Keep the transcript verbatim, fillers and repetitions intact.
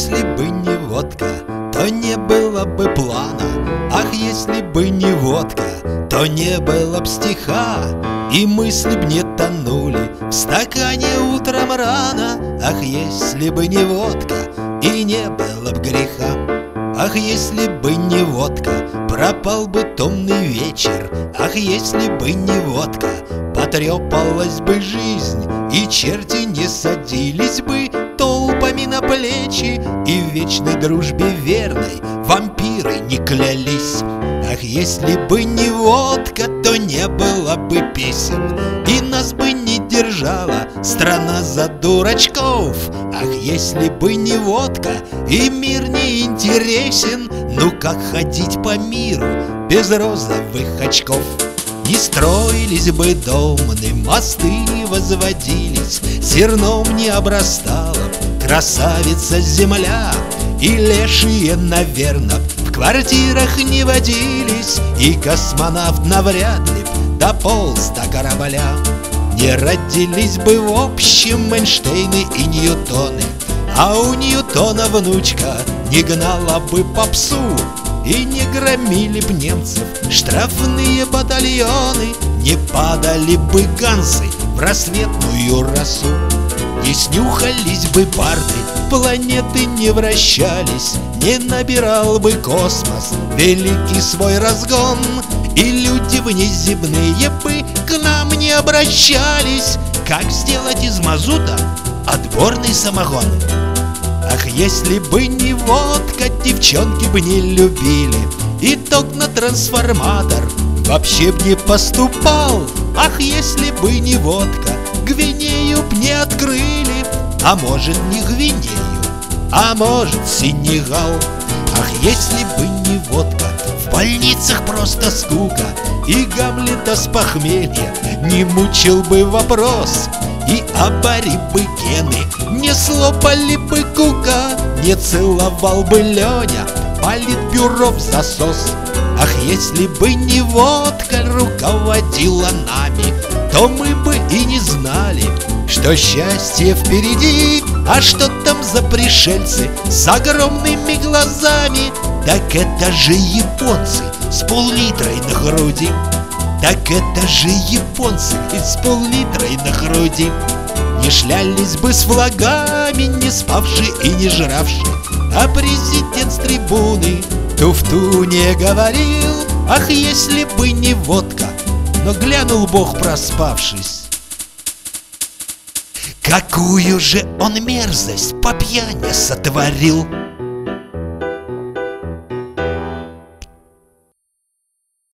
если бы не водка, то не было бы плана. Ах, если бы не водка, то не было б стиха, и мысли б не тонули в стакане утром рано. Ах, если бы не водка, и не было б греха. Ах, если бы не водка, пропал бы томный вечер. Ах, если бы не водка, потрепалась бы жизнь, и черти не садились бы толпами на плечи, и в вечной дружбе верной вампиры не клялись. Ах, если бы не водка, то не было бы песен, и нас бы не держала страна за дурачков. Ах, если бы не водка, и мир не интересен. Ну как ходить по миру без розовых очков? Не строились бы домны, мосты не возводились, зерном не обрастала красавица земля, и лешие, наверно, в квартирах не водились, и космонавт навряд ли дополз до корабля. Не родились бы в общем Эйнштейны и Ньютоны, а у Ньютона внучка не гнала бы попсу, и не громили б немцев штрафные батальоны, не падали бы гансы в рассветную росу. Не снюхались бы парты, планеты не вращались, не набирал бы космос великий свой разгон, и люди внеземные бы к нам не обращались. Как сделать из мазута отборный самогон? Ах, если бы не водка, девчонки бы не любили, и ток на трансформатор вообще б не поступал. Ах, если бы не водка, Гвинею б не открыли, а может не Гвинею, а может Сенегал. Ах, если бы не водка, в больницах просто скука, и Гамлета с похмелья не мучил бы вопрос, и аборигены не слопали бы кука, не целовал бы Леня политбюро в засос. Ах, если бы не водка руководила нами, то мы бы и не знали, что счастье впереди. А что там за пришельцы с огромными глазами? Так это же японцы с пол-литрой на груди. Так это же японцы с пол-литрой на груди. Не шлялись бы с флагами, не спавшие и не жравшие, а президент с трибуны туфту не говорил. Ах, если бы не водка, но глянул Бог, проспавшись. Какую же он мерзость по пьяни сотворил!